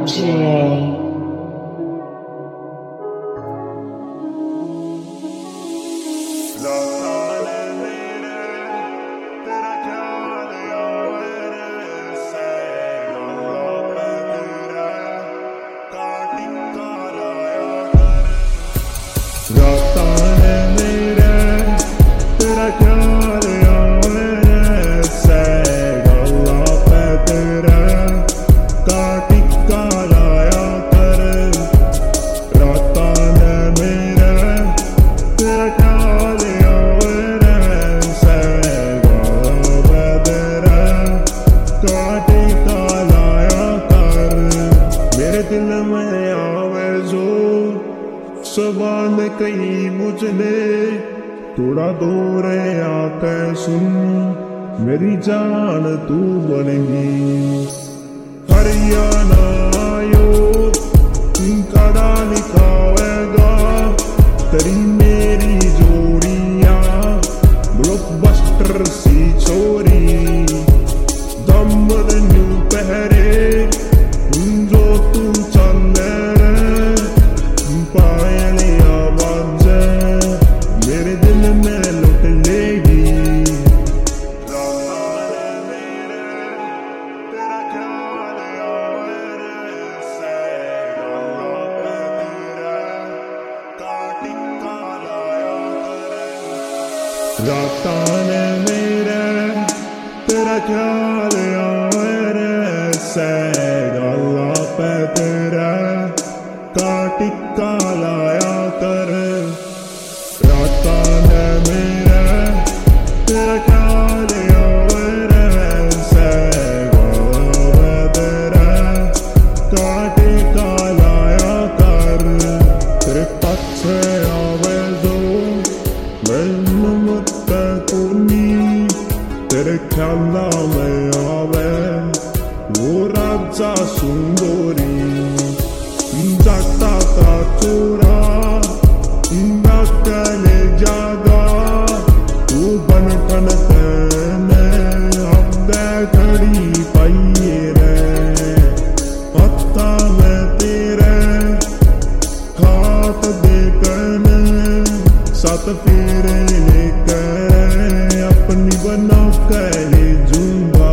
J. सवाल कहीं मुझने थोड़ा दूर आकर सुन, मेरी जान तू बनेगी। हरियाणा आयो कड़ा लिखावेगा तेरी मेरी जोड़िया, ब्लॉकबस्टर सी छोरी दम न्यू पहरे जो तू चल पायलिया बाज मेरे दिल में लुट लेगी। रातां ने मेरे तेरा ख्याल आवे रे, सै गल्ला पे तेरा का टिक्का लाया कर। रातां ने मेरे तेरा ख्याल आवे रे, सै गल्ला पे तेरा का टिक्का लाया कर। तेरे पाछे आवे जो मैनू मत कोनी, तेरे ख्याला में आवे वो राजा सुंदरी। जाता का चोरा कले जागा तू बन ठन तेने अब खड़ी पाइए रे। हत्था में तेरे खात देखन सात फेरे लेकर अपनी बना कर ले जूंगा।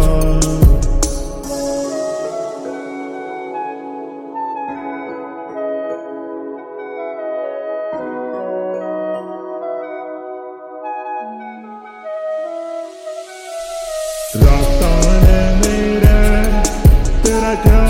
रातां ने मेरे तेरा